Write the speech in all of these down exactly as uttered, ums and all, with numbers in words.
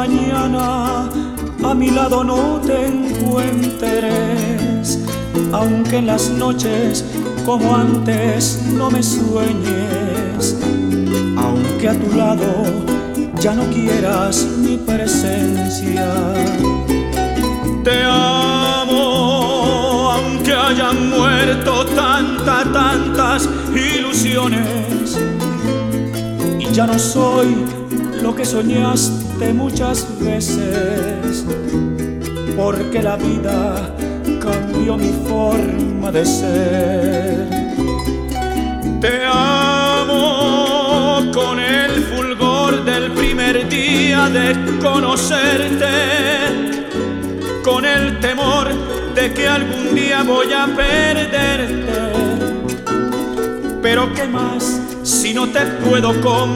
mañana a mi lado no te encuentres, aunque en las noches como antes no me sueñes, aunque a tu lado ya no quieras mi presencia. Te amo, aunque hayan muerto tantas, tantas ilusiones, y ya no soy lo que soñaste muchas veces, porque la vida cambió mi forma de ser. Te amo con el fulgor del primer día de conocerte, con el temor de que algún día voy a perderte. Pero ¿qué más si no te puedo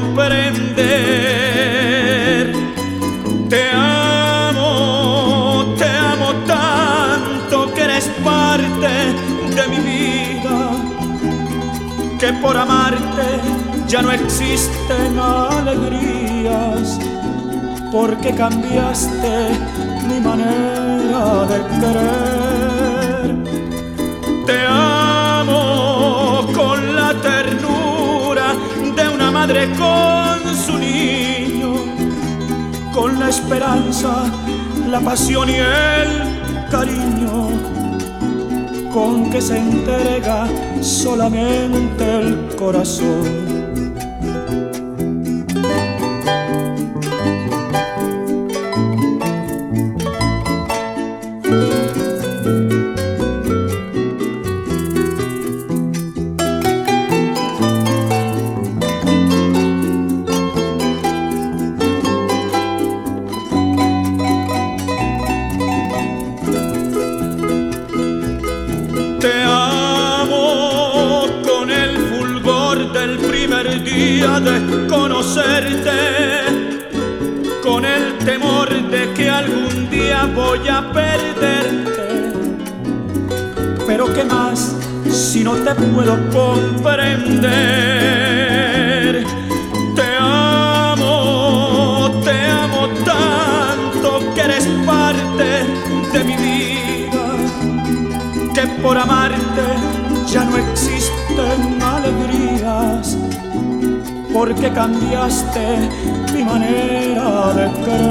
comprender? Te amo, te amo tanto que eres parte de mi vida, que por amarte ya no existen alegrías, porque cambiaste mi manera de querer. Te amo con la ternura de una madre con su niño, con la esperanza, la pasión y el cariño, con que se entrega solamente el corazón. Te amo con el fulgor del primer día de conocerte, con el temor de que algún día voy a perderte. Pero ¿qué más si no te puedo comprender? Te amo, te amo tanto que eres parte de mi vida, que por amarte ya no existen alegrías, porque cambiaste mi manera de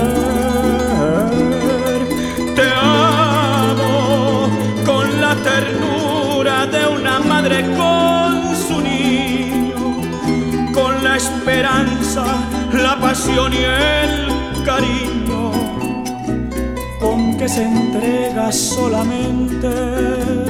querer. Te amo con la ternura de una madre con su niño, con la esperanza, la pasión y el cariño, con que se entrega solamente